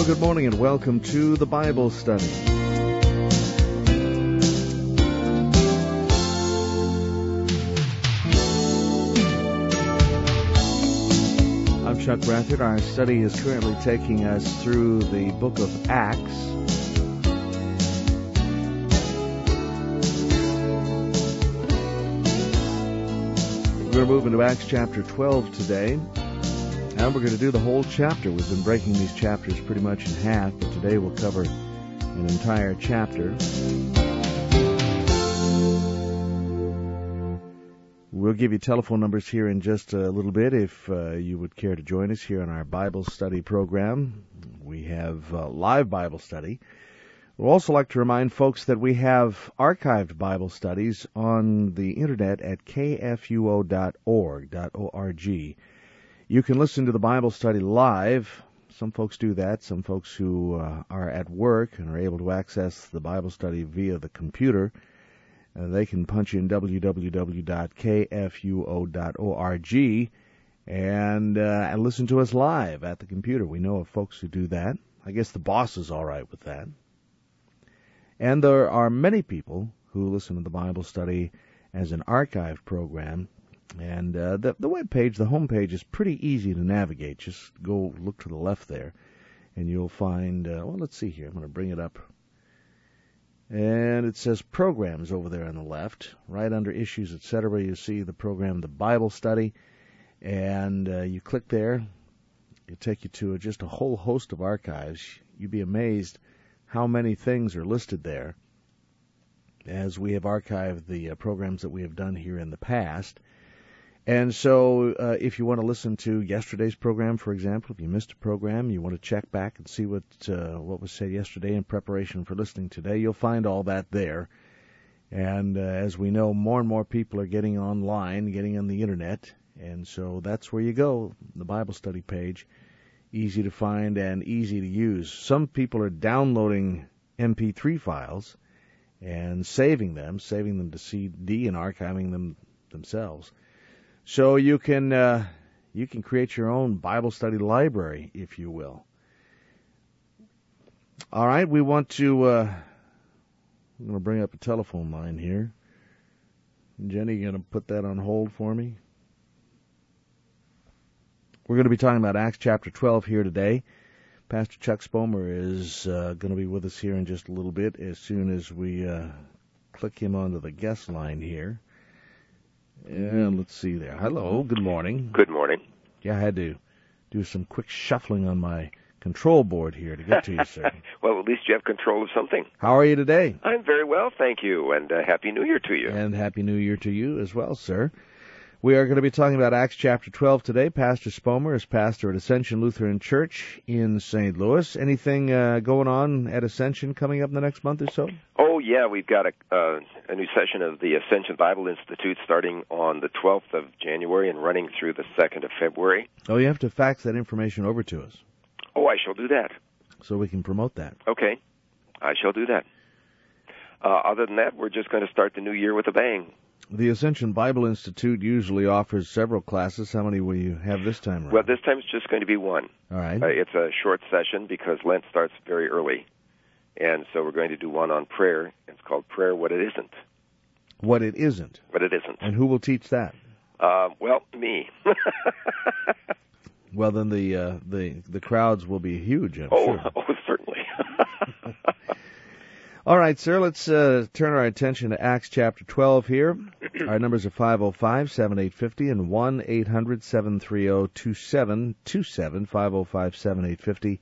good morning and welcome to the Bible Study. I'm Chuck Bradford. Our study is currently taking us through the book of Acts. We're going to move into Acts chapter 12 today. And we're going to do the whole chapter. We've been breaking these chapters pretty much in half, but today we'll cover an entire chapter. We'll give you telephone numbers here in just a little bit if you would care to join us here on our Bible study program. We have live Bible study. We'd also like to remind folks that we have archived Bible studies on the internet at kfuo.org. You can listen to the Bible study live. Some folks do that. Some folks who are at work and are able to access the Bible study via the computer, they can punch in www.kfuo.org and listen to us live at the computer. We know of folks who do that. I guess the boss is all right with that. And there are many people who listen to the Bible study as an archived program. And the web page, the home page, is pretty easy to navigate. Just go look to the left there, and you'll find, let's see here. I'm going to bring it up. And it says programs over there on the left. Right under issues, etc., you see the program, the Bible study. And you click there. It'll take you to just a whole host of archives. You'd be amazed how many things are listed there, as we have archived the programs that we have done here in the past. And so if you want to listen to yesterday's program, for example, if you missed a program, you want to check back and see what was said yesterday in preparation for listening today, you'll find all that there. And as we know, more and more people are getting online, getting on the Internet, and so that's where you go, the Bible study page. Easy to find and easy to use. Some people are downloading MP3 files and saving them to CD and archiving them themselves. So you can create your own Bible study library, if you will. All right, we want to. I'm going to bring up a telephone line here. Jenny, you going to put that on hold for me? We're going to be talking about Acts chapter 12 here today. Pastor Chuck Spomer is going to be with us here in just a little bit as soon as we click him onto the guest line here. And let's see there. Hello, good morning. Good morning. Yeah, I had to do some quick shuffling on my control board here to get to you, sir. Well, at least you have control of something. How are you today? I'm very well, thank you, and Happy New Year to you. And Happy New Year to you as well, sir. We are going to be talking about Acts chapter 12 today. Pastor Spomer is pastor at Ascension Lutheran Church in St. Louis. Anything going on at Ascension coming up in the next month or so? Oh, yeah, we've got a new session of the Ascension Bible Institute starting on the 12th of January and running through the 2nd of February. Oh, you have to fax that information over to us. Oh, I shall do that. So we can promote that. Okay, I shall do that. Other than that, we're just going to start the new year with a bang. The Ascension Bible Institute usually offers several classes. How many will you have this time around? Well, this time it's just going to be one. All right. It's a short session because Lent starts very early. And so we're going to do one on prayer. It's called Prayer What It Isn't. What It Isn't? What It Isn't. And who will teach that? Well, me. Well, then the crowds will be huge, I'm sure. Oh, certainly. All right, sir, let's turn our attention to Acts chapter 12 here. Our numbers are 505-7850 and 1-800-730-2727, 505-7850,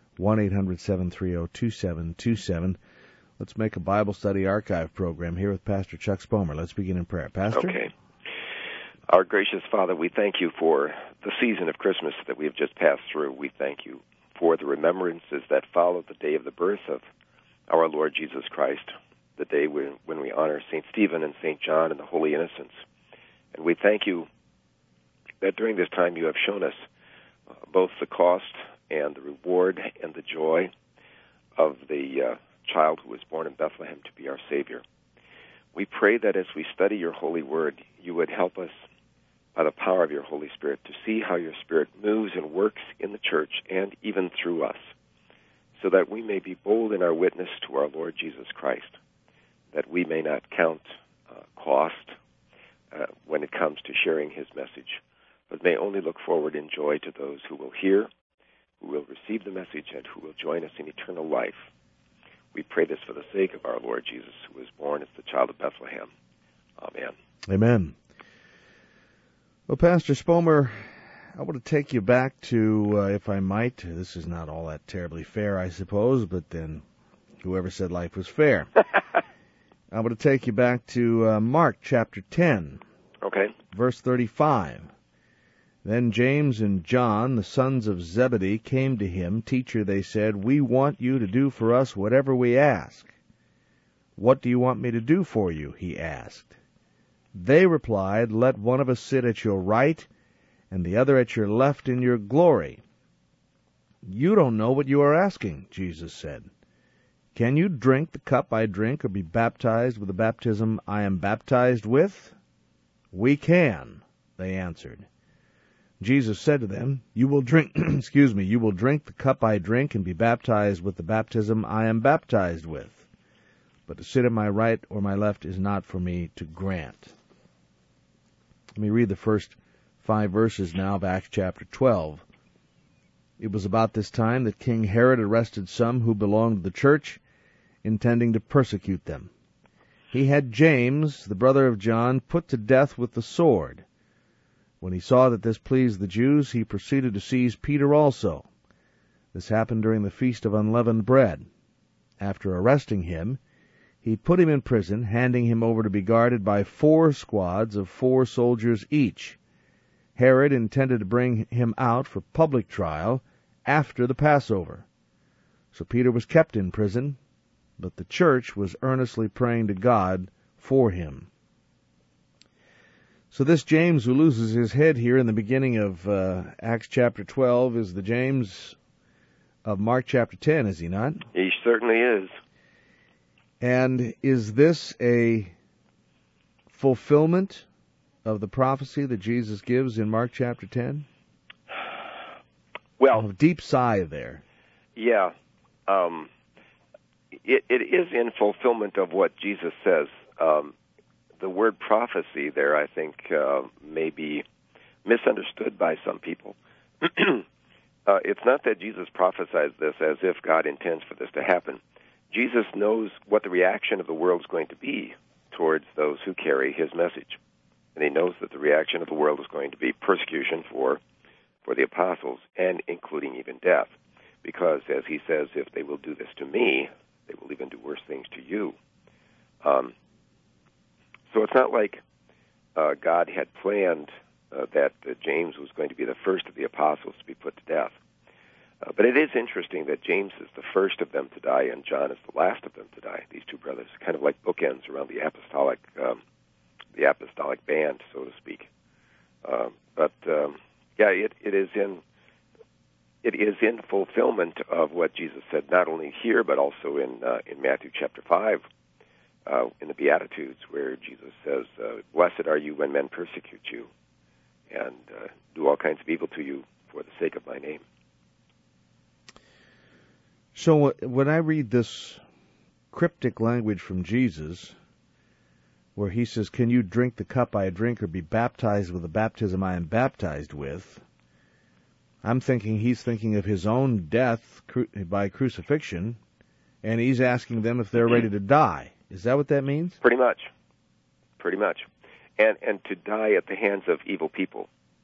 1-800-730-2727. Let's make a Bible study archive program here with Pastor Chuck Spomer. Let's begin in prayer. Pastor? Okay. Our gracious Father, we thank you for the season of Christmas that we have just passed through. We thank you for the remembrances that followed the day of the birth of our Lord Jesus Christ, the day when we honor St. Stephen and St. John and the Holy Innocents. And we thank you that during this time you have shown us both the cost and the reward and the joy of the child who was born in Bethlehem to be our Savior. We pray that as we study your holy word, you would help us by the power of your Holy Spirit to see how your Spirit moves and works in the church and even through us. so that we may be bold in our witness to our Lord Jesus Christ, that we may not count cost when it comes to sharing his message, but may only look forward in joy to those who will hear, who will receive the message, and who will join us in eternal life. We pray this for the sake of our Lord Jesus, who was born as the child of Bethlehem. Amen. Amen. Well, Pastor Spomer, I want to take you back to, if I might, this is not all that terribly fair, I suppose, but then whoever said life was fair. I want to take you back to Mark chapter 10, Okay. verse 35. Then James and John, the sons of Zebedee, came to him. Teacher, they said, we want you to do for us whatever we ask. What do you want me to do for you? He asked. They replied, let one of us sit at your right and the other at your left in your glory. You don't know what you are asking, Jesus said. Can you drink the cup I drink or be baptized with the baptism I am baptized with? We can, they answered. Jesus said to them, you will drink, you will drink the cup I drink and be baptized with the baptism I am baptized with. But to sit at my right or my left is not for me to grant. Let me read the first 5 verses now of Acts chapter 12. It was about this time that King Herod arrested some who belonged to the church, intending to persecute them. He had James, the brother of John, put to death with the sword. When he saw that this pleased the Jews, he proceeded to seize Peter also. This happened during the Feast of Unleavened Bread. After arresting him, he put him in prison, handing him over to be guarded by 4 squads of 4 soldiers each. Herod intended to bring him out for public trial after the Passover. So Peter was kept in prison, but the church was earnestly praying to God for him. So this James who loses his head here in the beginning of Acts chapter 12 is the James of Mark chapter 10, is he not? He certainly is. And is this a fulfillment of the prophecy that Jesus gives in Mark chapter 10? Well, a deep sigh there. Yeah. It is in fulfillment of what Jesus says. The word prophecy there, I think, may be misunderstood by some people. It's not that Jesus prophesies this as if God intends for this to happen. Jesus knows what the reaction of the world is going to be towards those who carry his message. And he knows that the reaction of the world is going to be persecution for the apostles, and including even death. Because, as he says, if they will do this to me, they will even do worse things to you. So it's not like God had planned that James was going to be the first of the apostles to be put to death. But it is interesting that James is the first of them to die and John is the last of them to die. These 2 brothers, kind of like bookends around the apostolic band, so to speak. It is in fulfillment of what Jesus said, not only here but also in Matthew chapter 5, in the Beatitudes, where Jesus says, "Blessed are you when men persecute you, and do all kinds of evil to you for the sake of my name." So when I read this cryptic language from Jesus, where he says, can you drink the cup I drink or be baptized with the baptism I am baptized with, I'm thinking he's thinking of his own death by crucifixion, and he's asking them if they're ready to die. Is that what that means? Pretty much. And to die at the hands of evil people.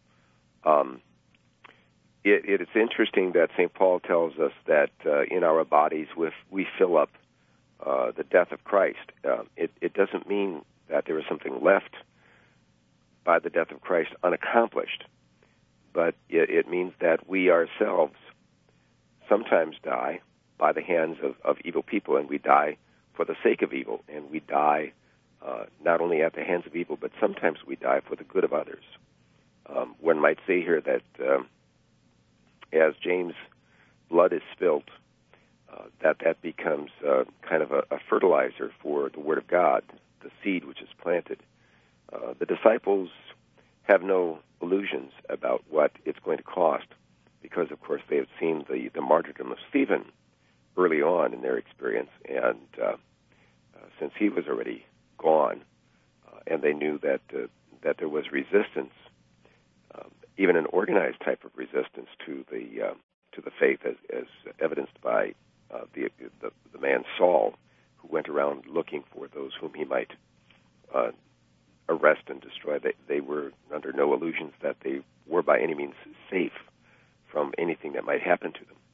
It is interesting that St. Paul tells us that in our bodies we fill up the death of Christ. It doesn't mean that there is something left by the death of Christ unaccomplished, but it means that we ourselves sometimes die by the hands of evil people, and we die for the sake of evil, and we die not only at the hands of evil, but sometimes we die for the good of others. One might say here that as James' blood is spilled, that becomes kind of a fertilizer for the Word of God, the seed which is planted. The disciples have no illusions about what it's going to cost, because, of course, they have seen the martyrdom of Stephen, early on in their experience, and since he was already gone, and they knew that there was resistance, even an organized type of resistance to the faith, as evidenced by the man Saul, who went around looking for those whom he might arrest and destroy. They were under no illusions that they were by any means safe from anything that might happen to them.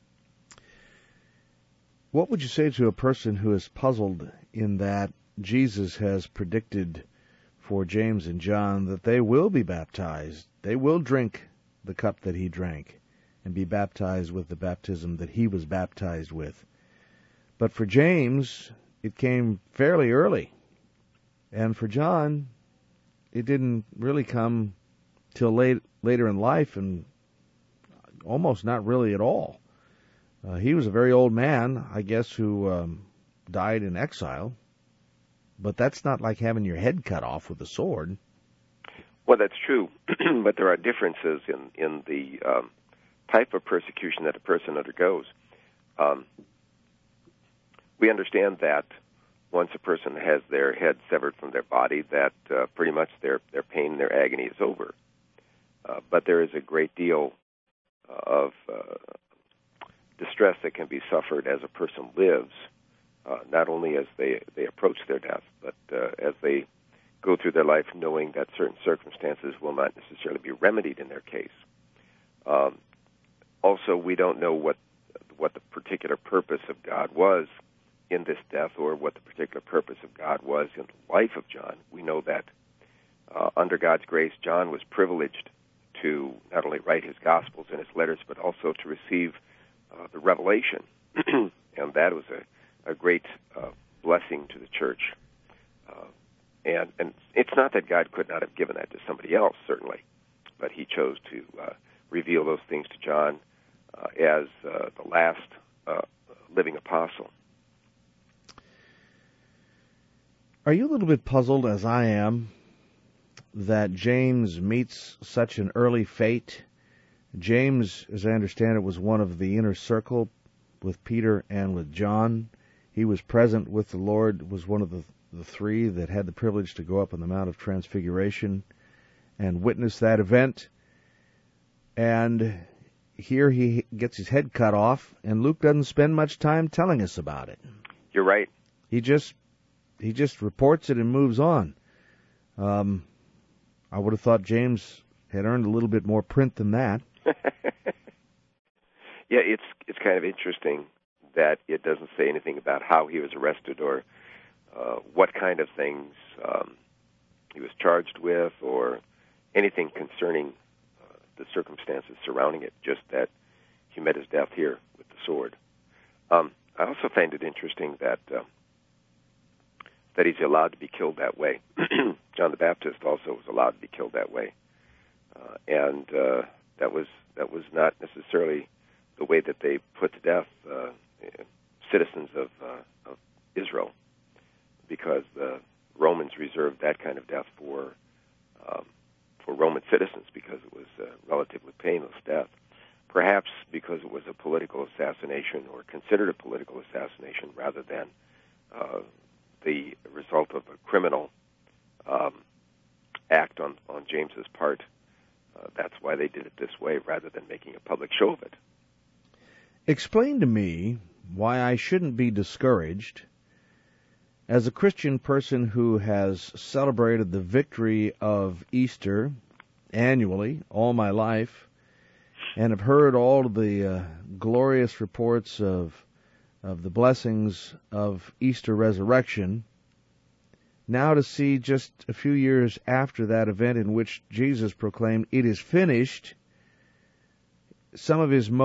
What would you say to a person who is puzzled in that Jesus has predicted for James and John that they will be baptized, they will drink the cup that he drank, and be baptized with the baptism that he was baptized with? But for James, it came fairly early. And for John, it didn't really come till later in life, and almost not really at all. He was a very old man, I guess, who died in exile. But that's not like having your head cut off with a sword. Well, that's true, but there are differences in the type of persecution that a person undergoes. We understand that once a person has their head severed from their body, that pretty much their pain, their agony is over. But there is a great deal of distress that can be suffered as a person lives, not only as they approach their death, but as they go through their life knowing that certain circumstances will not necessarily be remedied in their case. Also, we don't know what the particular purpose of God was in this death, or what the particular purpose of God was in the life of John. We know that under God's grace, John was privileged to not only write his Gospels and his letters, but also to receive the revelation, and that was a great blessing to the church. And it's not that God could not have given that to somebody else, certainly, but he chose to reveal those things to John as the last living apostle. Are you a little bit puzzled, as I am, that James meets such an early fate? James, as I understand it, was one of the inner circle with Peter and with John. He was present with the Lord, was one of the three that had the privilege to go up on the Mount of Transfiguration and witness that event. And here he gets his head cut off, and Luke doesn't spend much time telling us about it. You're right. He just reports it and moves on. I would have thought James had earned a little bit more print than that. Yeah, it's kind of interesting that it doesn't say anything about how he was arrested or what kind of things he was charged with or anything concerning the circumstances surrounding it, just that he met his death here with the sword. I also find it interesting that he's allowed to be killed that way. John the Baptist also was allowed to be killed that way, and that was not necessarily the way that they put to death citizens of Israel, because the Romans reserved that kind of death for Roman citizens because it was a relatively painless death. Perhaps because it was a political assassination or considered a political assassination rather than the result of a criminal act on James's part. That's why they did it this way rather than making a public show of it. Explain to me why I shouldn't be discouraged as a Christian person who has celebrated the victory of Easter annually all my life and have heard all of the glorious reports of the blessings of Easter resurrection, now to see just a few years after that event in which Jesus proclaimed, "It is finished," some of his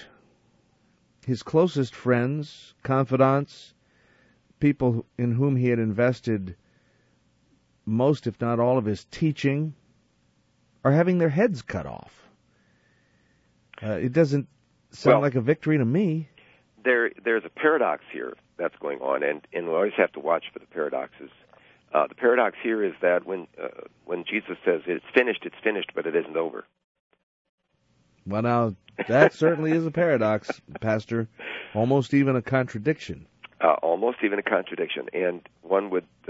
closest friends, confidants, people in whom he had invested most, if not all, of his teaching, are having their heads cut off. It doesn't sound like a victory to me. There's a paradox here that's going on, and we always have to watch for the paradoxes. The paradox here is that when Jesus says it's finished, but it isn't over. Well, now, that certainly is a paradox, Pastor. Almost even a contradiction. Almost even a contradiction. And one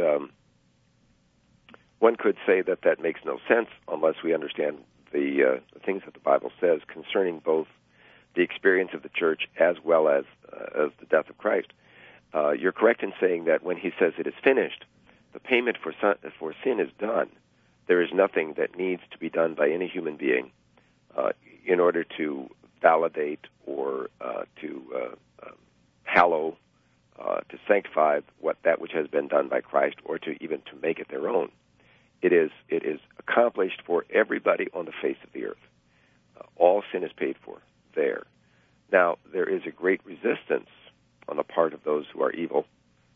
could say that makes no sense unless we understand the things that the Bible says concerning both the experience of the church as well as the death of Christ. You're correct in saying that when he says it is finished, the payment for sin is done. There is nothing that needs to be done by any human being in order to validate or to hallow, to sanctify that which has been done by Christ, or to even to make it their own. It is accomplished for everybody on the face of the earth. All sin is paid for there. Now, there is a great resistance on the part of those who are evil,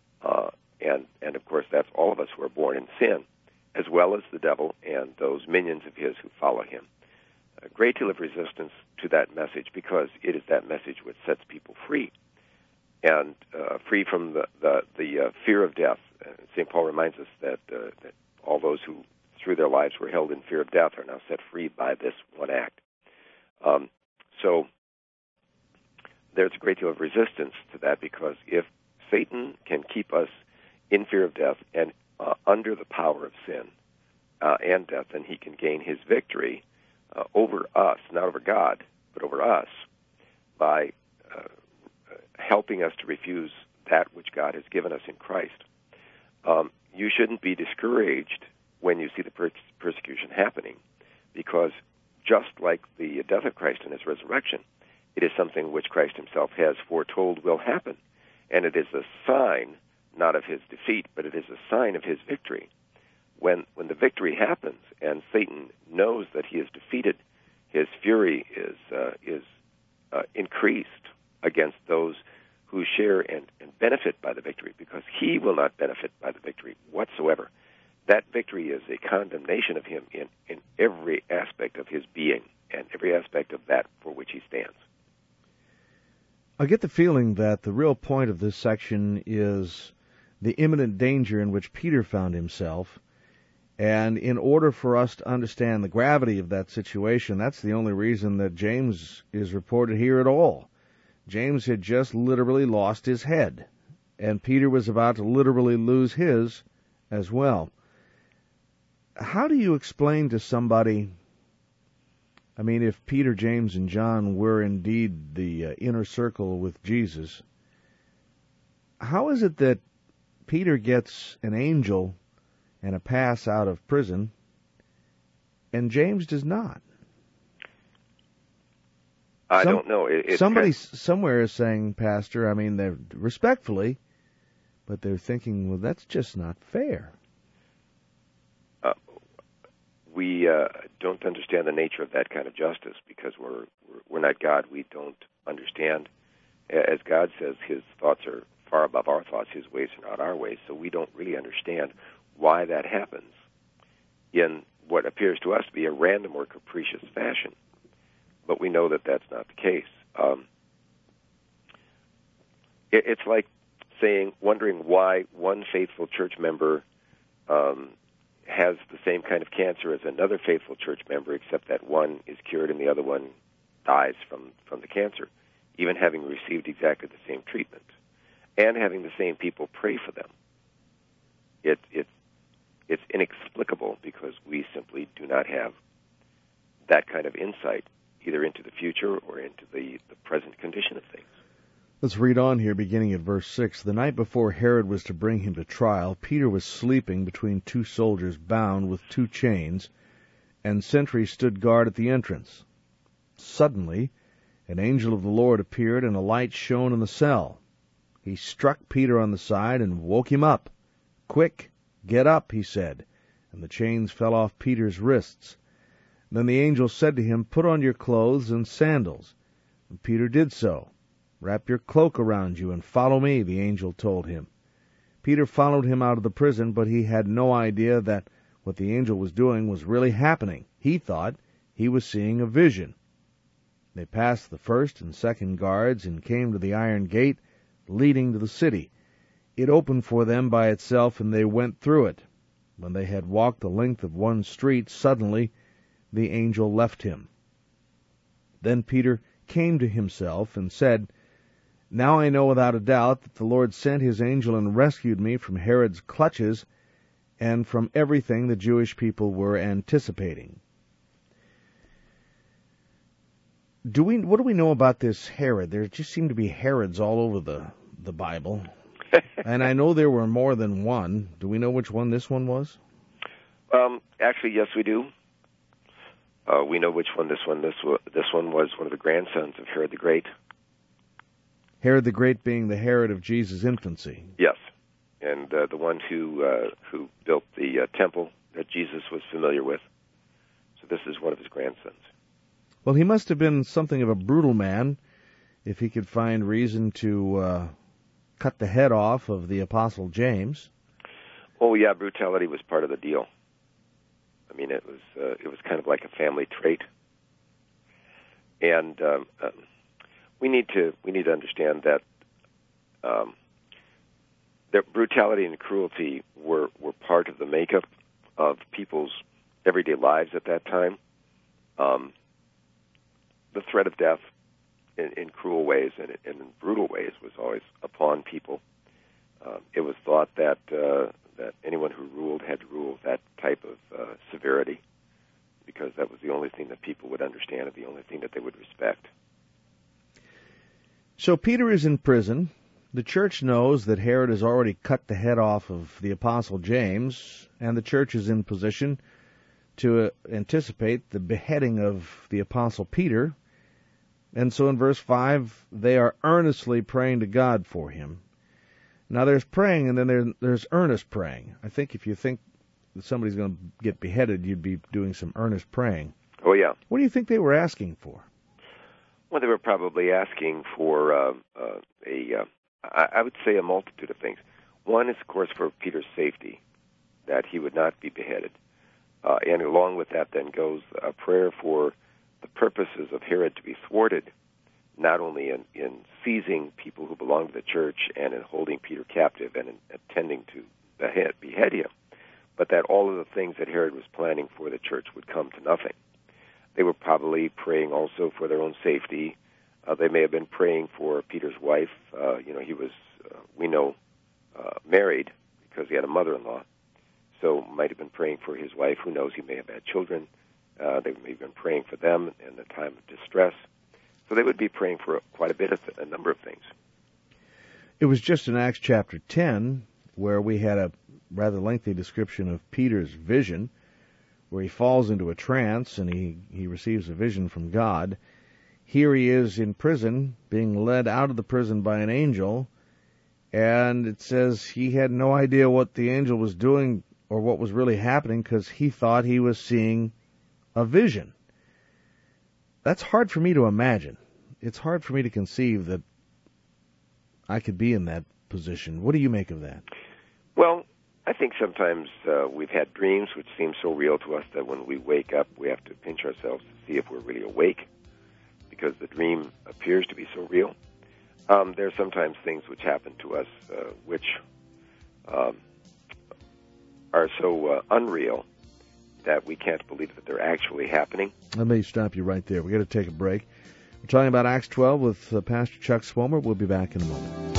and of course that's all of us who are born in sin, as well as the devil and those minions of his who follow him. A great deal of resistance to that message, because it is that message which sets people free, and free from the fear of death. St. Paul reminds us that all those who through their lives were held in fear of death are now set free by this one act. So there's a great deal of resistance to that, because if Satan can keep us in fear of death and under the power of sin and death, then he can gain his victory over us, not over God, but over us, by helping us to refuse that which God has given us in Christ. You shouldn't be discouraged when you see the persecution happening, because just like the death of Christ and his resurrection, it is something which Christ himself has foretold will happen. And it is a sign, not of his defeat, but it is a sign of his victory. When the victory happens and Satan knows that he is defeated, his fury is increased against those who share and benefit by the victory, because he will not benefit by the victory whatsoever. That victory is a condemnation of him in every aspect of his being and every aspect of that for which he stands. I get the feeling that the real point of this section is the imminent danger in which Peter found himself, and in order for us to understand the gravity of that situation, that's the only reason that James is reported here at all. James had just literally lost his head, and Peter was about to literally lose his as well. How do you explain to somebody, I mean, if Peter, James, and John were indeed the inner circle with Jesus, how is it that Peter gets an angel and a pass out of prison, and James does not? I don't know. Somebody somewhere is saying, Pastor, I mean, they're respectfully, but they're thinking, well, that's just not fair. We don't understand the nature of that kind of justice, because we're not God. We don't understand. As God says, his thoughts are far above our thoughts. His ways are not our ways. So we don't really understand why that happens in what appears to us to be a random or capricious fashion. But we know that that's not the case. It's like wondering why one faithful church member has the same kind of cancer as another faithful church member, except that one is cured and the other one dies from the cancer, even having received exactly the same treatment and having the same people pray for them. It's inexplicable, because we simply do not have that kind of insight, either into the future or into the present condition of things. Let's read on here, beginning at verse 6. The night before Herod was to bring him to trial, Peter was sleeping between two soldiers bound with two chains, and sentries stood guard at the entrance. Suddenly, an angel of the Lord appeared, and a light shone in the cell. He struck Peter on the side and woke him up. "Quick, get up," he said, and the chains fell off Peter's wrists. Then the angel said to him, "Put on your clothes and sandals." And Peter did so. "Wrap your cloak around you and follow me," the angel told him. Peter followed him out of the prison, but he had no idea that what the angel was doing was really happening. He thought he was seeing a vision. They passed the first and second guards and came to the iron gate leading to the city. It opened for them by itself, and they went through it. When they had walked the length of one street, suddenly the angel left him. Then Peter came to himself and said, Now I know without a doubt that the Lord sent his angel and rescued me from Herod's clutches and from everything the Jewish people were anticipating. What do we know about this Herod? There just seem to be Herods all over the Bible. And I know there were more than one. Do we know which one this one was? Actually, yes, we do. We know which one this one was one of the grandsons of Herod the Great. Herod the Great being the Herod of Jesus' infancy. Yes, and the one who built the temple that Jesus was familiar with. So this is one of his grandsons. Well, he must have been something of a brutal man if he could find reason to cut the head off of the Apostle James. Oh, yeah, brutality was part of the deal. I mean, it was kind of like a family trait. And we need to understand that brutality and cruelty were part of the makeup of people's everyday lives at that time. The threat of death in cruel ways and in brutal ways was always upon people. It was thought that anyone who ruled had to rule with that type of severity, because that was the only thing that people would understand and the only thing that they would respect. So Peter is in prison. The church knows that Herod has already cut the head off of the Apostle James, and the church is in position to anticipate the beheading of the Apostle Peter. And so in verse 5, they are earnestly praying to God for him. Now there's praying, and then there's earnest praying. I think if you think that somebody's going to get beheaded, you'd be doing some earnest praying. Oh, yeah. What do you think they were asking for? Well, they were probably asking for I would say a multitude of things. One is, of course, for Peter's safety, that he would not be beheaded. And along with that then goes a prayer for the purposes of Herod to be thwarted, not only in seizing people who belong to the church and in holding Peter captive and in attending to behead him, but that all of the things that Herod was planning for the church would come to nothing. They were probably praying also for their own safety. They may have been praying for Peter's wife. He was, we know, married because he had a mother-in-law. So might have been praying for his wife. Who knows? He may have had children. They may have been praying for them in the time of distress. So they would be praying for quite a number of things. It was just in Acts chapter 10 where we had a rather lengthy description of Peter's vision, where he falls into a trance and he receives a vision from God. Here he is in prison, being led out of the prison by an angel, and it says he had no idea what the angel was doing or what was really happening because he thought he was seeing a vision. That's hard for me to imagine. It's hard for me to conceive that I could be in that position. What do you make of that? Well, I think sometimes we've had dreams which seem so real to us that when we wake up, we have to pinch ourselves to see if we're really awake, because the dream appears to be so real. There are sometimes things which happen to us which are so unreal that we can't believe that they're actually happening. Let me stop you right there. We've got to take a break. We're talking about Acts 12 with Pastor Chuck Swomer. We'll be back in a moment.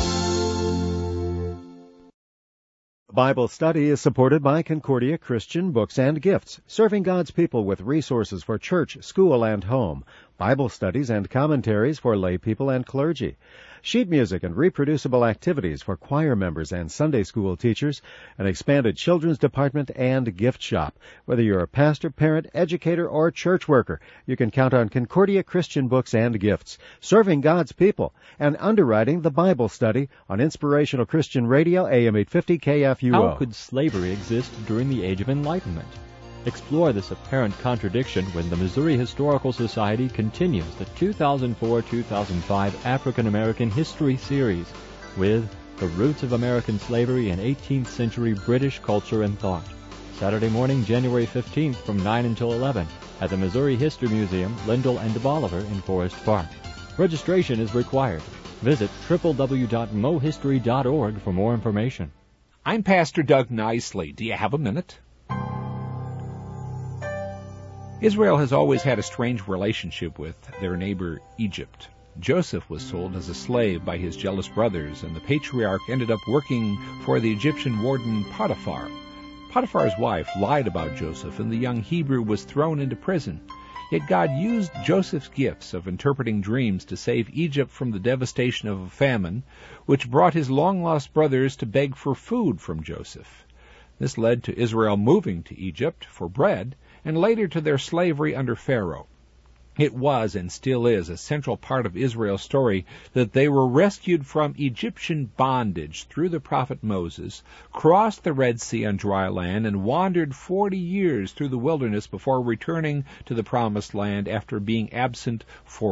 Bible study is supported by Concordia Christian Books and Gifts, serving God's people with resources for church, school, and home, Bible studies and commentaries for lay people and clergy, sheet music and reproducible activities for choir members and Sunday school teachers, an expanded children's department and gift shop. Whether you're a pastor, parent, educator, or church worker, you can count on Concordia Christian Books and Gifts, serving God's people, and underwriting the Bible study on Inspirational Christian Radio, AM 850 KFUO. How could slavery exist during the Age of Enlightenment? Explore this apparent contradiction when the Missouri Historical Society continues the 2004-2005 African American History Series with The Roots of American Slavery in 18th Century British Culture and Thought. Saturday morning, January 15th from 9 until 11 at the Missouri History Museum, Lindell and Bolivar in Forest Park. Registration is required. Visit www.mohistory.org for more information. I'm Pastor Doug Nicely. Do you have a minute? Israel has always had a strange relationship with their neighbor Egypt. Joseph was sold as a slave by his jealous brothers, and the patriarch ended up working for the Egyptian warden Potiphar. Potiphar's wife lied about Joseph, and the young Hebrew was thrown into prison. Yet God used Joseph's gifts of interpreting dreams to save Egypt from the devastation of a famine, which brought his long-lost brothers to beg for food from Joseph. This led to Israel moving to Egypt for bread, and later to their slavery under Pharaoh. It was, and still is, a central part of Israel's story that they were rescued from Egyptian bondage through the prophet Moses, crossed the Red Sea on dry land, and wandered 40 years through the wilderness before returning to the Promised Land after being absent for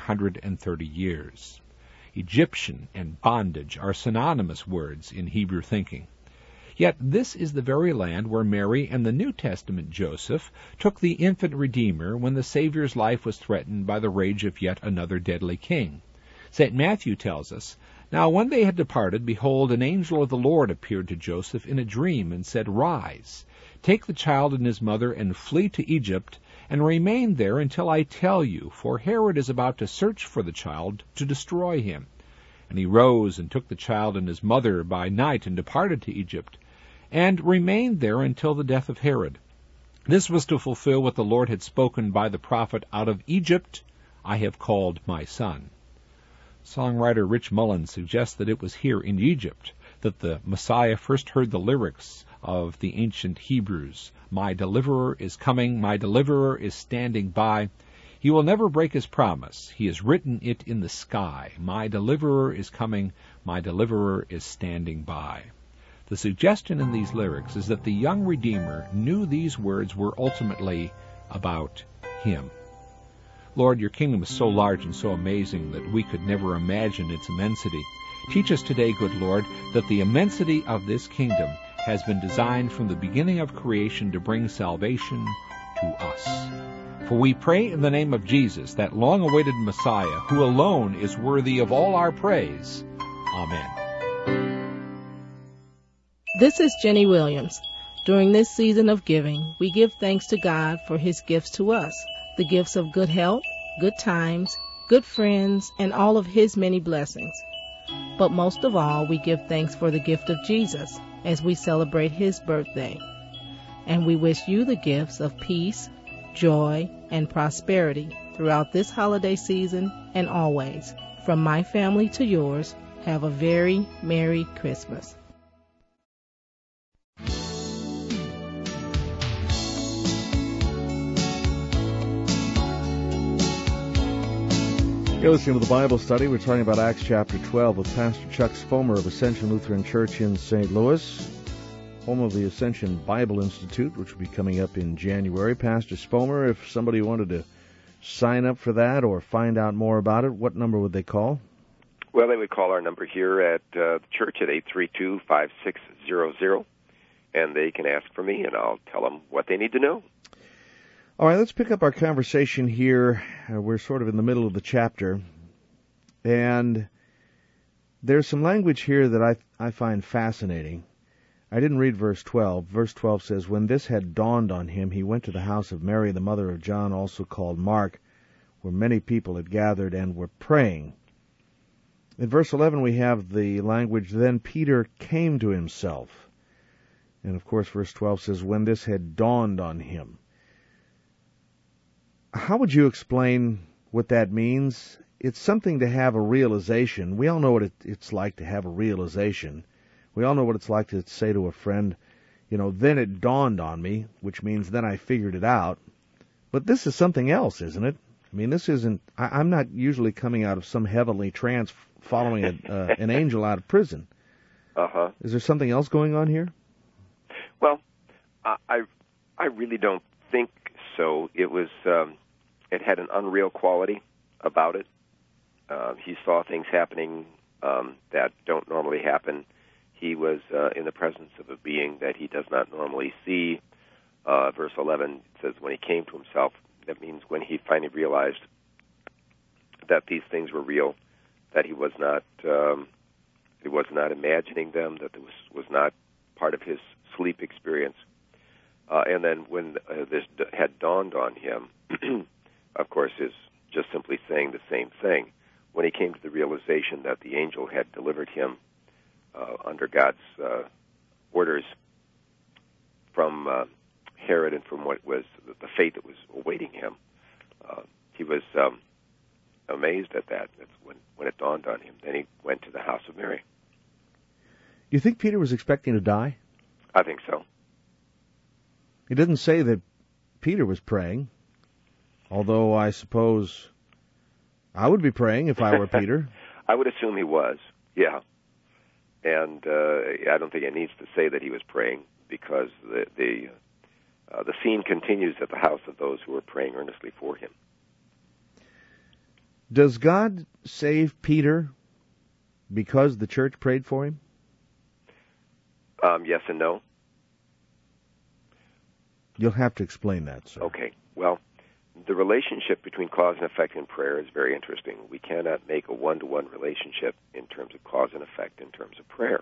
430 years. Egyptian and bondage are synonymous words in Hebrew thinking. Yet this is the very land where Mary and the New Testament Joseph took the infant Redeemer when the Savior's life was threatened by the rage of yet another deadly king. St. Matthew tells us, "Now when they had departed, behold, an angel of the Lord appeared to Joseph in a dream, and said, Rise, take the child and his mother, and flee to Egypt, and remain there until I tell you, for Herod is about to search for the child to destroy him. And he rose and took the child and his mother by night, and departed to Egypt, and remained there until the death of Herod. This was to fulfill what the Lord had spoken by the prophet, Out of Egypt I have called my son." Songwriter Rich Mullins suggests that it was here in Egypt that the Messiah first heard the lyrics of the ancient Hebrews. My deliverer is coming, my deliverer is standing by. He will never break his promise. He has written it in the sky. My deliverer is coming, my deliverer is standing by. The suggestion in these lyrics is that the young Redeemer knew these words were ultimately about him. Lord, your kingdom is so large and so amazing that we could never imagine its immensity. Teach us today, good Lord, that the immensity of this kingdom has been designed from the beginning of creation to bring salvation to us. For we pray in the name of Jesus, that long-awaited Messiah, who alone is worthy of all our praise. Amen. This is Jenny Williams. During this season of giving, we give thanks to God for his gifts to us, the gifts of good health, good times, good friends, and all of his many blessings. But most of all, we give thanks for the gift of Jesus as we celebrate his birthday. And we wish you the gifts of peace, joy, and prosperity throughout this holiday season and always. From my family to yours, have a very Merry Christmas. You're listening to the Bible Study. We're talking about Acts chapter 12 with Pastor Chuck Spomer of Ascension Lutheran Church in St. Louis, home of the Ascension Bible Institute, which will be coming up in January. Pastor Spomer, if somebody wanted to sign up for that or find out more about it, what number would they call? Well, they would call our number here at the church at 832-5600, and they can ask for me, and I'll tell them what they need to know. All right, let's pick up our conversation here. We're sort of in the middle of the chapter, and there's some language here that I find fascinating. I didn't read verse 12. Verse 12 says, "When this had dawned on him, he went to the house of Mary, the mother of John, also called Mark, where many people had gathered and were praying." In verse 11, we have the language, "Then Peter came to himself." And, of course, verse 12 says, "When this had dawned on him." How would you explain what that means? It's something to have a realization. We all know what it's like to have a realization. We all know what it's like to say to a friend, then it dawned on me, which means then I figured it out. But this is something else, isn't it? I mean, this isn't, I'm not usually coming out of some heavenly trance following an angel out of prison. Uh-huh. Is there something else going on here? Well, I really don't think so. It was, it had an unreal quality about it. He saw things happening that don't normally happen. He was in the presence of a being that he does not normally see. Verse 11 says, when he came to himself, that means when he finally realized that these things were real, that he was not imagining them, that this was not part of his sleep experience. And then when this had dawned on him, of course, is just simply saying the same thing. when he came to the realization that the angel had delivered him under God's orders from Herod and from what was the fate that was awaiting him, he was amazed at that. That's when it dawned on him. Then he went to the house of Mary. You think Peter was expecting to die? I think so. It doesn't say that Peter was praying, although I suppose I would be praying if I were Peter. I would assume he was, yeah. And I don't think it needs to say that he was praying, because the scene continues at the house of those who are praying earnestly for him. Does God save Peter because the church prayed for him? Yes and no. You'll have to explain that, sir. Okay. Well, the relationship between cause and effect in prayer is very interesting. We cannot make a one-to-one relationship in terms of cause and effect in terms of prayer.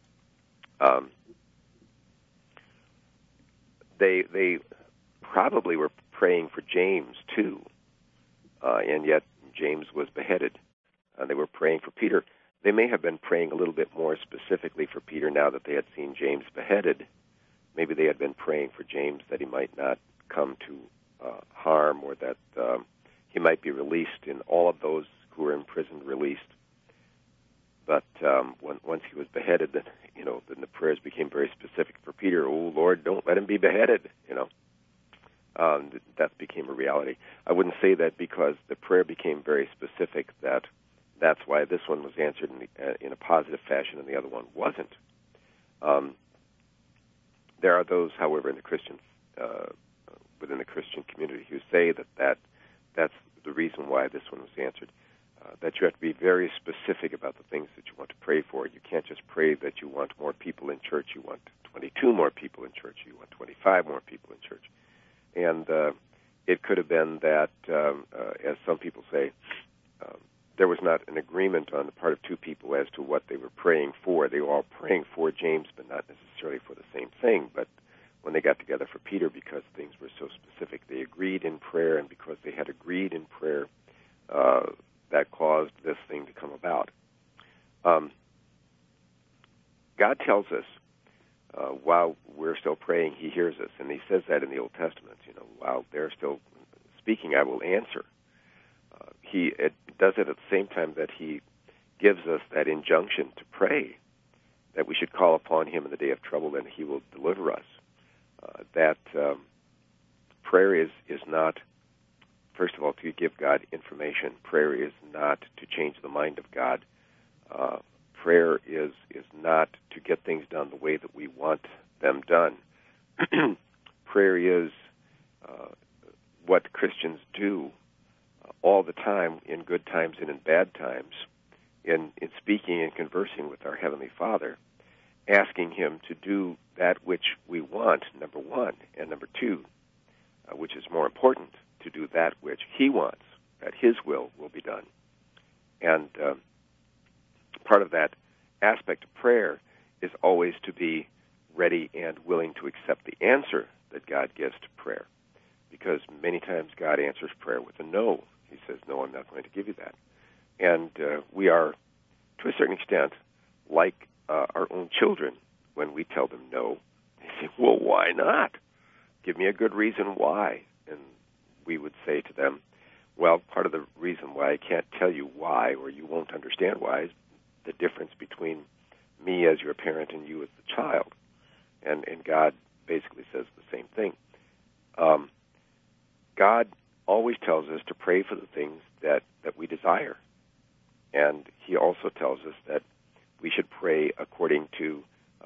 They probably were praying for James, too, and yet James was beheaded. They were praying for Peter. They may have been praying a little bit more specifically for Peter now that they had seen James beheaded. Maybe they had been praying for James that he might not come to harm, or that he might be released, and all of those who were imprisoned released. But once he was beheaded, then the prayers became very specific for Peter. Oh, Lord, don't let him be beheaded. That became a reality. I wouldn't say that because the prayer became very specific that's why this one was answered in a positive fashion and the other one wasn't. There are those, however, in the Christian within the Christian community who say that's the reason why this one was answered. That you have to be very specific about the things that you want to pray for. You can't just pray that you want more people in church. You want 22 more people in church. You want 25 more people in church. And it could have been that, as some people say, there was not an agreement on the part of two people as to what they were praying for. They were all praying for James, but not necessarily for the same thing. But when they got together for Peter, because things were so specific, they agreed in prayer, and because they had agreed in prayer, that caused this thing to come about. God tells us while we're still praying, he hears us, and he says that in the Old Testament. While they're still speaking, I will answer. He does it at the same time that he gives us that injunction to pray, that we should call upon him in the day of trouble, and he will deliver us. That prayer is not, first of all, to give God information. Prayer is not to change the mind of God. Prayer is not to get things done the way that we want them done. Prayer is what Christians do all the time, in good times and in bad times, in speaking and conversing with our Heavenly Father, asking him to do that which we want, number one, and number two, which is more important, to do that which he wants, that his will be done. And part of that aspect of prayer is always to be ready and willing to accept the answer that God gives to prayer, because many times God answers prayer with a no. He says, no, I'm not going to give you that. And we are, to a certain extent, like our own children. When we tell them no, they say, well, why not? Give me a good reason why. And we would say to them, well, part of the reason why I can't tell you why, or you won't understand why, is the difference between me as your parent and you as the child. And God basically says the same thing. God always tells us to pray for the things that we desire. And he also tells us that we should pray according to,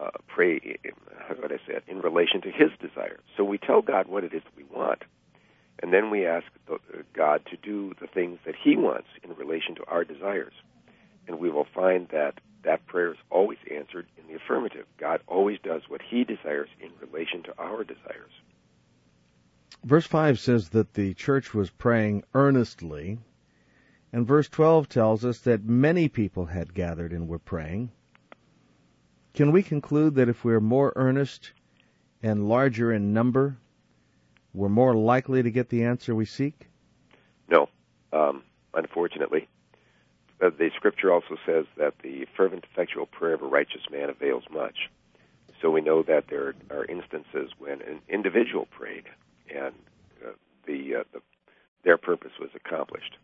in relation to his desire. So we tell God what it is that we want, and then we ask God to do the things that he wants in relation to our desires. And we will find that prayer is always answered in the affirmative. God always does what he desires in relation to our desires. Verse 5 says that the church was praying earnestly, and verse 12 tells us that many people had gathered and were praying. Can we conclude that if we're more earnest and larger in number, we're more likely to get the answer we seek? No, unfortunately. the Scripture also says that the fervent, effectual prayer of a righteous man avails much. So we know that there are instances when an individual prayed and their purpose was accomplished.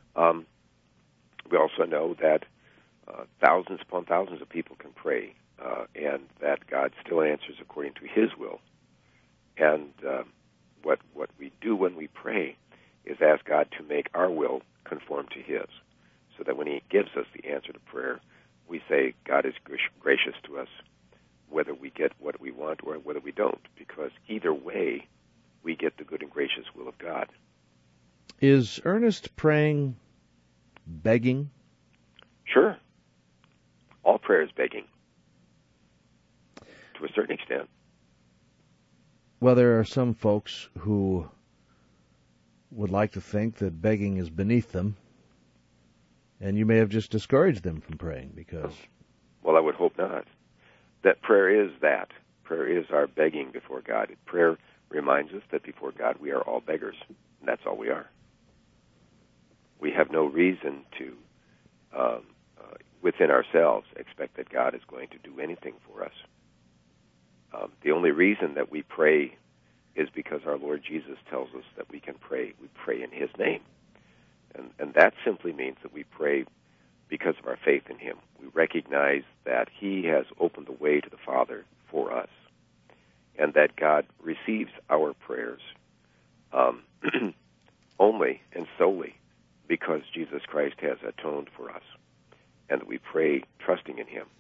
We also know that thousands upon thousands of people can pray, and that God still answers according to His will. And what we do when we pray is ask God to make our will conform to His, so that when He gives us the answer to prayer, we say God is gracious to us, whether we get what we want or whether we don't, because either way, we get the good and gracious will of God. Is earnest praying begging? Sure. All prayer is begging, to a certain extent. Well, there are some folks who would like to think that begging is beneath them, and you may have just discouraged them from praying because... Well, I would hope not. That prayer is that. Prayer is our begging before God. Prayer reminds us that before God we are all beggars, and that's all we are. We have no reason to, within ourselves, expect that God is going to do anything for us. The only reason that we pray is because our Lord Jesus tells us that we can pray. We pray in His name. And that simply means that we pray because of our faith in Him. We recognize that He has opened the way to the Father for us, and that God receives our prayers only and solely because Jesus Christ has atoned for us, and that we pray trusting in Him.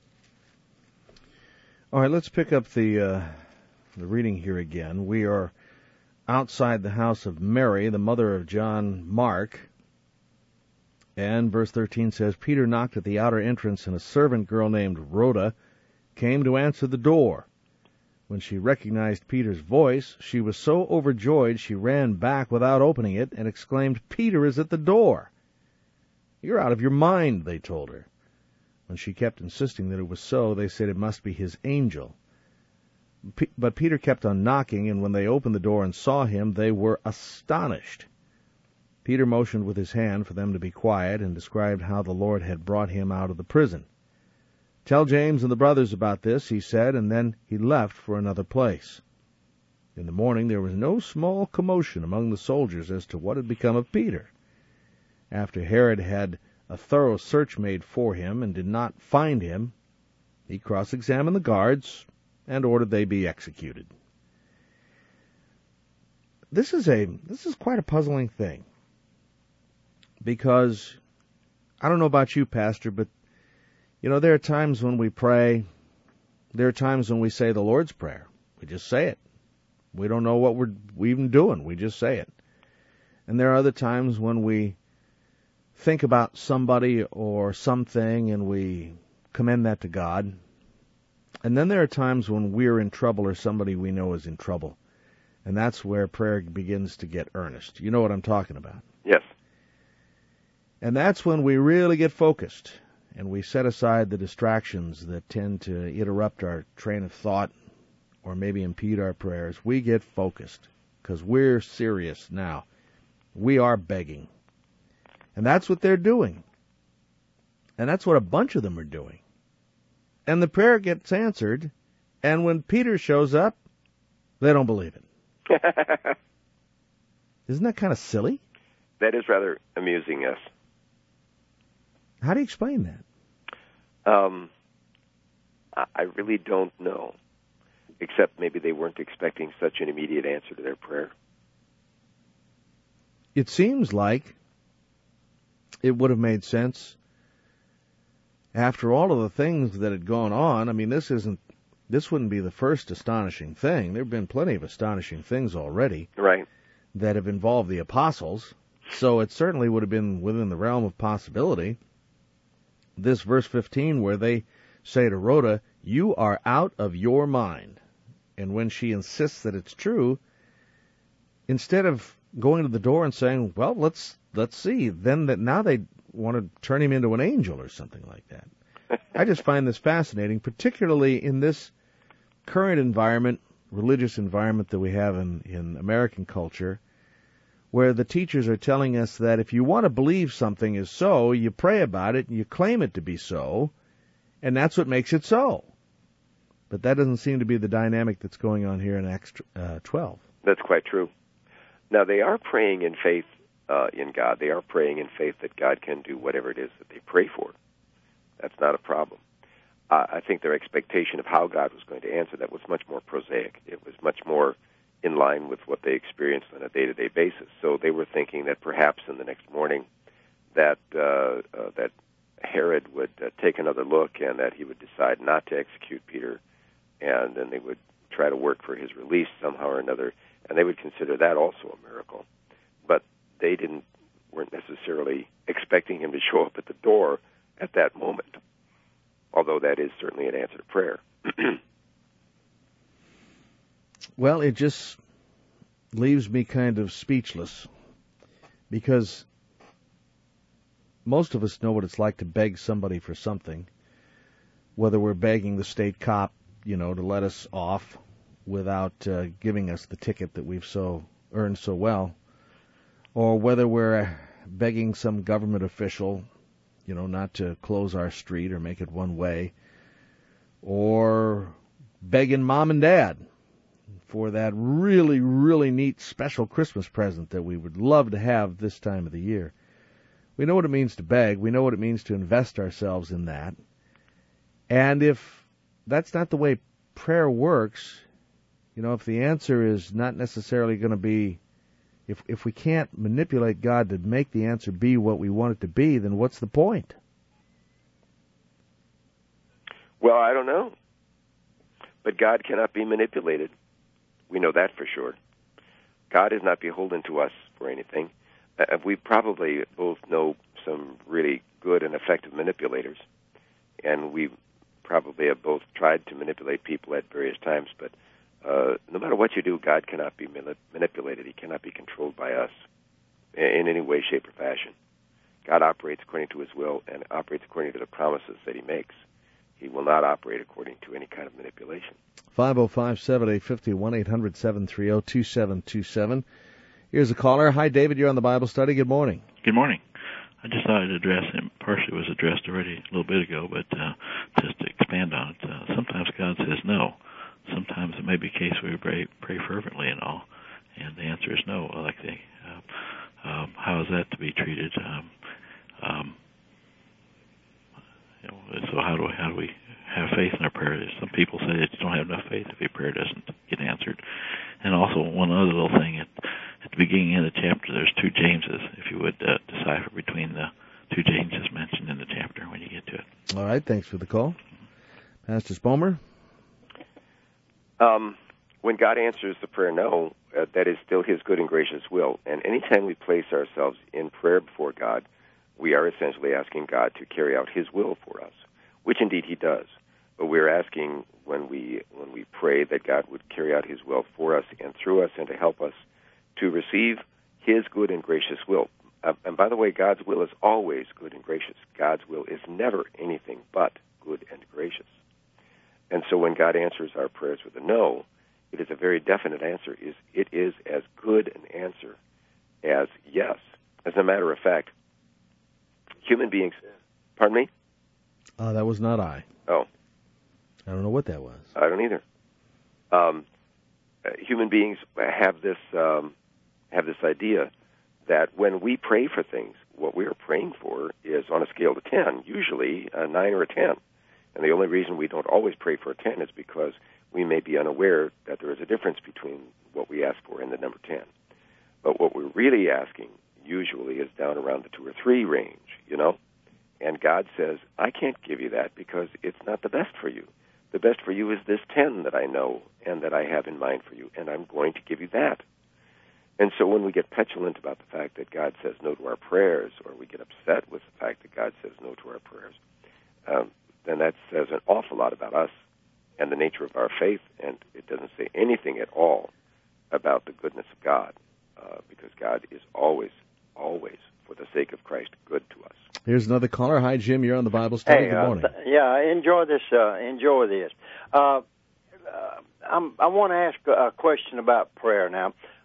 All right, let's pick up the reading here again. We are outside the house of Mary, the mother of John Mark. And verse 13 says, Peter knocked at the outer entrance, and a servant girl named Rhoda came to answer the door. When she recognized Peter's voice, she was so overjoyed she ran back without opening it and exclaimed, Peter is at the door. You're out of your mind, they told her. When she kept insisting that it was so, they said it must be his angel. But Peter kept on knocking, and when they opened the door and saw him, they were astonished. Peter motioned with his hand for them to be quiet and described how the Lord had brought him out of the prison. Tell James and the brothers about this, he said, and then he left for another place. In the morning there was no small commotion among the soldiers as to what had become of Peter. After Herod had a thorough search made for him and did not find him, he cross-examined the guards and ordered they be executed. This is quite a puzzling thing, because I don't know about you, Pastor, but there are times when we pray, there are times when we say the Lord's Prayer. We just say it. We don't know what we're even doing. We just say it. And there are other times when we think about somebody or something and we commend that to God. And then there are times when we're in trouble or somebody we know is in trouble. And that's where prayer begins to get earnest. You know what I'm talking about? Yes. And that's when we really get focused and we set aside the distractions that tend to interrupt our train of thought or maybe impede our prayers. We get focused because we're serious now. We are begging. And that's what they're doing. And that's what a bunch of them are doing. And the prayer gets answered, and when Peter shows up, they don't believe it. Isn't that kind of silly? That is rather amusing, yes. How do you explain that? I really don't know, except maybe they weren't expecting such an immediate answer to their prayer. It seems like it would have made sense after all of the things that had gone on. I mean, this wouldn't be the first astonishing thing. There have been plenty of astonishing things already, right, that have involved the apostles. So it certainly would have been within the realm of possibility. This verse 15 where they say to Rhoda, you are out of your mind. And when she insists that it's true, instead of going to the door and saying, well, let's see, then now they want to turn him into an angel or something like that. I just find this fascinating, particularly in this current environment, religious environment that we have in American culture, where the teachers are telling us that if you want to believe something is so, you pray about it and you claim it to be so, and that's what makes it so. But that doesn't seem to be the dynamic that's going on here in Acts 12. That's quite true. Now, they are praying in faith in God. They are praying in faith that God can do whatever it is that they pray for. That's not a problem. I think their expectation of how God was going to answer that was much more prosaic. It was much more in line with what they experienced on a day-to-day basis. So they were thinking that perhaps in the next morning that that Herod would take another look and that he would decide not to execute Peter, and then they would try to work for his release somehow or another, and they would consider that also a miracle. But they weren't necessarily expecting him to show up at the door at that moment, although that is certainly an answer to prayer. Well, it just leaves me kind of speechless, because most of us know what it's like to beg somebody for something, whether we're begging the state cop, to let us off without giving us the ticket that we've earned so well, or whether we're begging some government official, not to close our street or make it one way, or begging mom and dad for that really, really neat special Christmas present that we would love to have this time of the year. We know what it means to beg. We know what it means to invest ourselves in that. And if that's not the way prayer works, if the answer is not necessarily going to be, if we can't manipulate God to make the answer be what we want it to be, then what's the point? Well, I don't know. But God cannot be manipulated. We know that for sure. God is not beholden to us for anything. We probably both know some really good and effective manipulators, and we probably have both tried to manipulate people at various times, but no matter what you do, God cannot be manipulated. He cannot be controlled by us in any way, shape, or fashion. God operates according to his will and operates according to the promises that he makes. He will not operate according to any kind of manipulation. 505-7850, 1-800-730-2727. Here's a caller. Hi, David. You're on the Bible Study. Good morning. Good morning. I just thought I'd address him. Partially was addressed already a little bit ago, but just to expand on it, sometimes God says no. Sometimes it may be a case where we pray fervently and all, and the answer is no. How is that to be treated? So how do we have faith in our prayer? Some people say that you don't have enough faith if your prayer doesn't get answered. And also one other little thing, at the beginning of the chapter, there's two Jameses. If you would decipher between the two Jameses mentioned in the chapter when you get to it. All right, thanks for the call. Pastor Spomer? When God answers the prayer no, that is still his good and gracious will. And anytime we place ourselves in prayer before God, we are essentially asking God to carry out his will for us, which indeed he does. But we're asking when we pray that God would carry out his will for us and through us and to help us to receive his good and gracious will. And by the way, God's will is always good and gracious. God's will is never anything but good and gracious. And so when God answers our prayers with a no, it is a very definite answer. It is as good an answer as yes. As a matter of fact, human beings... Pardon me? That was not I. Oh. I don't know what that was. I don't either. Human beings have this idea that when we pray for things, what we are praying for is on a scale of 10, usually a 9 or a 10. And the only reason we don't always pray for a 10 is because we may be unaware that there is a difference between what we ask for and the number 10. But what we're really asking usually is down around the 2 or 3 range, And God says, I can't give you that because it's not the best for you. The best for you is this 10 that I know and that I have in mind for you, and I'm going to give you that. And so when we get petulant about the fact that God says no to our prayers, or we get upset with the fact that God says no to our prayers, then that says an awful lot about us and the nature of our faith, and it doesn't say anything at all about the goodness of God, because God is always, always, for the sake of Christ, good to us. Here's another caller. Hi, Jim. You're on the Bible Study. Hey, good morning. Enjoy this. Enjoy this. I want to ask a question about prayer now.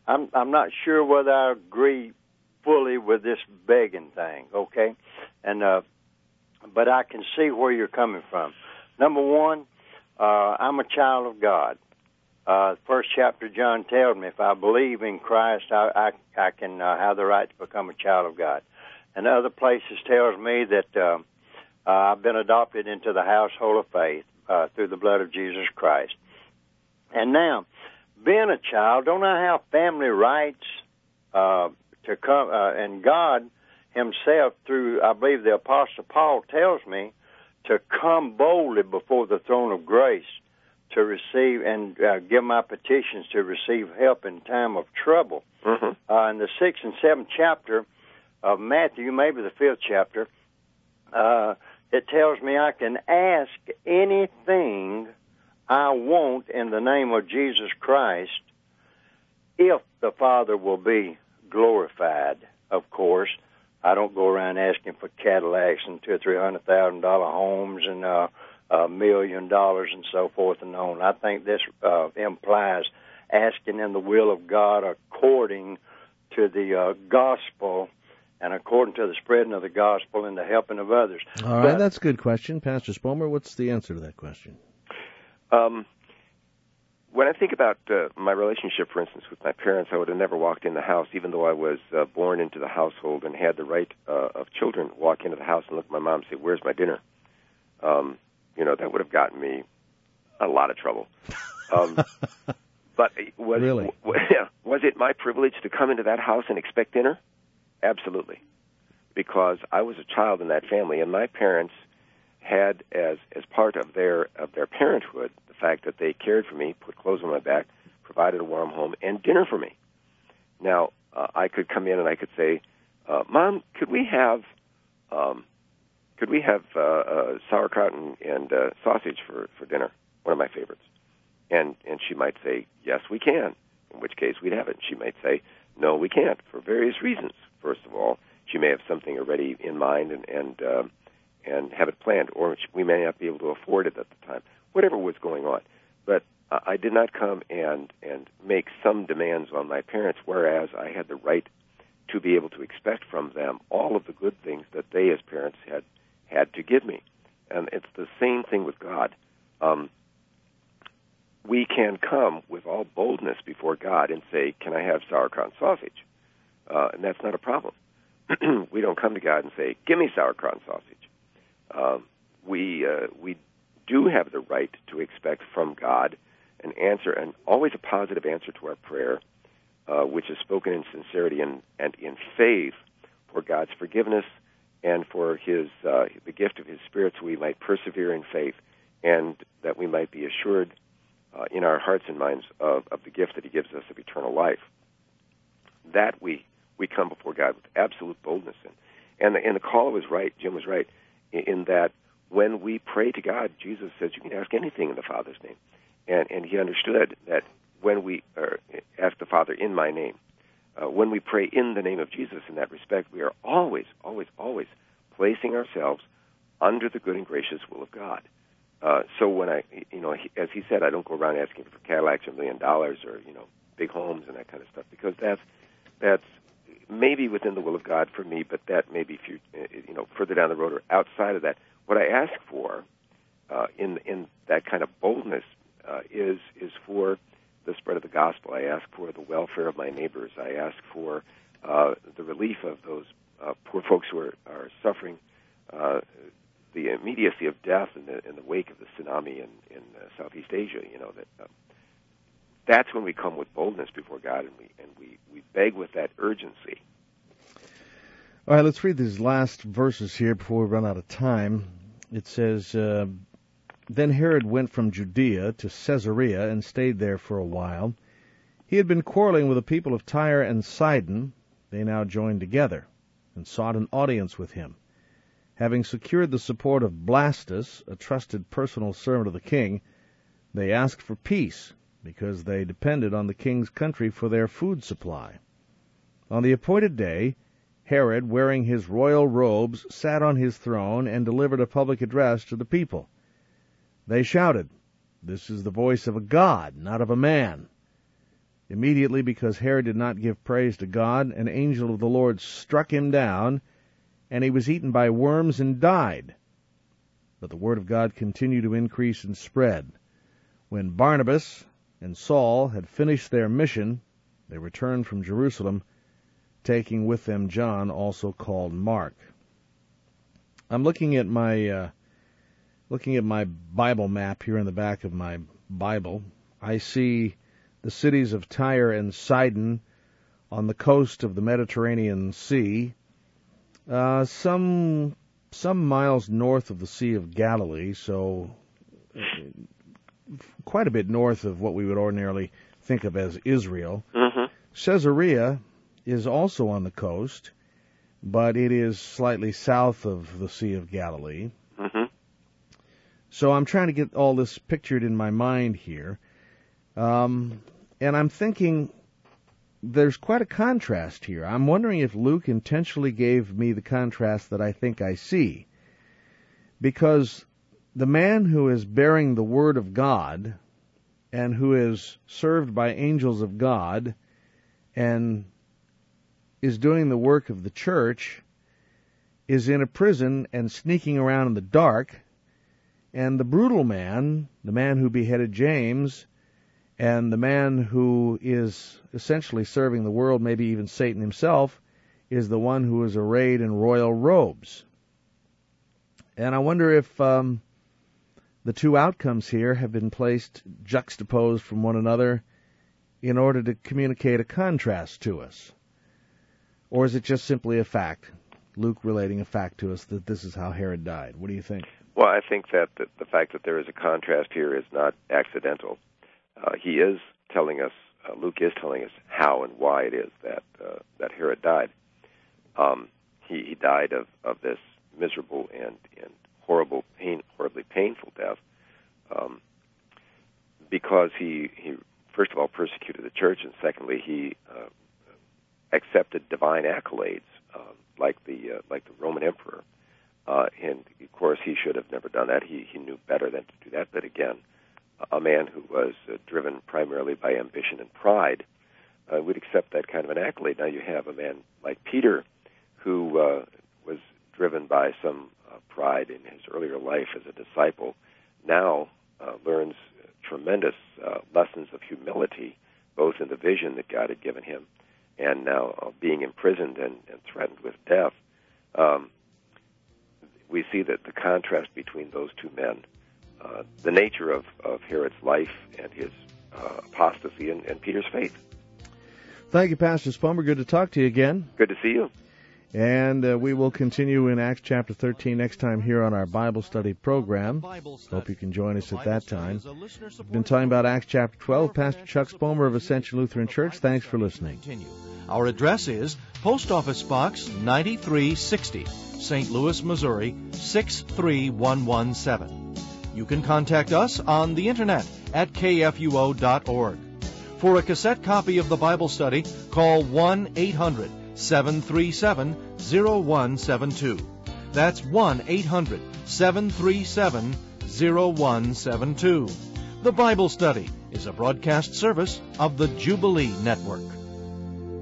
I'm not sure whether I agree fully with this begging thing, okay? And but I can see where you're coming from. Number one, I'm a child of God. First chapter of John tells me if I believe in Christ, I can have the right to become a child of God. And other places tells me that I've been adopted into the household of faith through the blood of Jesus Christ. And now, being a child, don't I have family rights to come? And God Himself, through, I believe the Apostle Paul tells me, to come boldly before the throne of grace to receive and give my petitions to receive help in time of trouble. Mm-hmm. In the 6th and 7th chapter of Matthew, maybe the 5th chapter, it tells me I can ask anything I want in the name of Jesus Christ if the Father will be glorified, of course. I don't go around asking for Cadillacs and $200,000 or $300,000 homes and $1 million and so forth and on. I think this implies asking in the will of God according to the gospel and according to the spreading of the gospel and the helping of others. All right, that's a good question. Pastor Spomer, what's the answer to that question? When I think about my relationship, for instance, with my parents, I would have never walked in the house, even though I was born into the household and had the right of children walk into the house and look at my mom and say, "Where's my dinner?" That would have gotten me a lot of trouble. But Really? Was it my privilege to come into that house and expect dinner? Absolutely, because I was a child in that family, and my parents had as part of their parenthood the fact that they cared for me, put clothes on my back, provided a warm home, and dinner for me. Now, I could come in and I could say, "Mom, could we have sauerkraut and sausage for dinner? One of my favorites." And she might say, "Yes, we can," in which case we'd have it. She might say, "No, we can't," for various reasons. First of all, she may have something already in mind and have it planned, or we may not be able to afford it at the time, whatever was going on. But I did not come and make some demands on my parents, whereas I had the right to be able to expect from them all of the good things that they as parents had to give me. And it's the same thing with God. We can come with all boldness before God and say, "Can I have sauerkraut and sausage?" And that's not a problem. We don't come to God and say, "Give me sauerkraut and sausage." We do have the right to expect from God an answer, and always a positive answer to our prayer, which is spoken in sincerity and in faith for God's forgiveness and for the gift of His Spirit, so we might persevere in faith and that we might be assured in our hearts and minds of the gift that He gives us of eternal life. That we come before God with absolute boldness. And the caller was right, Jim was right, in that when we pray to God, Jesus says you can ask anything in the Father's name. And He understood that when we ask the Father in my name, when we pray in the name of Jesus in that respect, we are always, always, always placing ourselves under the good and gracious will of God. So when as he said, I don't go around asking for Cadillacs or $1 million or, big homes and that kind of stuff, because that's maybe within the will of God for me, but that may be further down the road or outside of that. What I ask for in that kind of boldness is for the spread of the gospel. I ask for the welfare of my neighbors. I ask for the relief of those poor folks who are suffering the immediacy of death in the wake of the tsunami in Southeast Asia. That's when we come with boldness before God, and we beg with that urgency. All right, let's read these last verses here before we run out of time. It says, Then Herod went from Judea to Caesarea and stayed there for a while. He had been quarreling with the people of Tyre and Sidon. They now joined together and sought an audience with him. Having secured the support of Blastus, a trusted personal servant of the king, they asked for peace, because they depended on the king's country for their food supply. On the appointed day, Herod, wearing his royal robes, sat on his throne and delivered a public address to the people. They shouted, "This is the voice of a god, not of a man." Immediately, because Herod did not give praise to God, an angel of the Lord struck him down, and he was eaten by worms and died. But the word of God continued to increase and spread. When Barnabas and Saul had finished their mission, they returned from Jerusalem, taking with them John, also called Mark. I'm looking at my Bible map here in the back of my Bible. I see the cities of Tyre and Sidon on the coast of the Mediterranean Sea, some miles north of the Sea of Galilee, so quite a bit north of what we would ordinarily think of as Israel. Mm-hmm. Caesarea is also on the coast, but it is slightly south of the Sea of Galilee. Mm-hmm. So I'm trying to get all this pictured in my mind here. And I'm thinking there's quite a contrast here. I'm wondering if Luke intentionally gave me the contrast that I think I see. Because the man who is bearing the Word of God and who is served by angels of God and is doing the work of the church is in a prison and sneaking around in the dark, and the brutal man, the man who beheaded James, and the man who is essentially serving the world, maybe even Satan himself, is the one who is arrayed in royal robes. And I wonder if the two outcomes here have been placed juxtaposed from one another in order to communicate a contrast to us. Or is it just simply a fact, Luke relating a fact to us that this is how Herod died? What do you think? Well, I think that the fact that there is a contrast here is not accidental. He is telling us, Luke is telling us how and why it is that Herod died. He died of this miserable and horribly painful death because he first of all persecuted the church, and secondly he accepted divine accolades like the Roman emperor. And of course he should have never done that. He knew better than to do that. But again, a man who was driven primarily by ambition and pride would accept that kind of an accolade. Now you have a man like Peter who was driven by some pride in his earlier life as a disciple, now learns tremendous lessons of humility, both in the vision that God had given him and now being imprisoned and threatened with death. We see that the contrast between those two men, the nature of Herod's life and his apostasy and Peter's faith. Thank you, Pastor Spomer. Good to talk to you again. Good to see you. And we will continue in Acts chapter 13 next time here on our Bible study program. Hope you can join us at that time. We've been talking about Acts chapter 12. Pastor Chuck Spomer of Ascension Lutheran Church. Thanks for listening. Our address is Post Office Box 9360, St. Louis, Missouri 63117. You can contact us on the internet at kfuo.org. For a cassette copy of the Bible study, call 1-800-737-0172. That's 1-800-737-0172. The Bible study is a broadcast service of the Jubilee Network.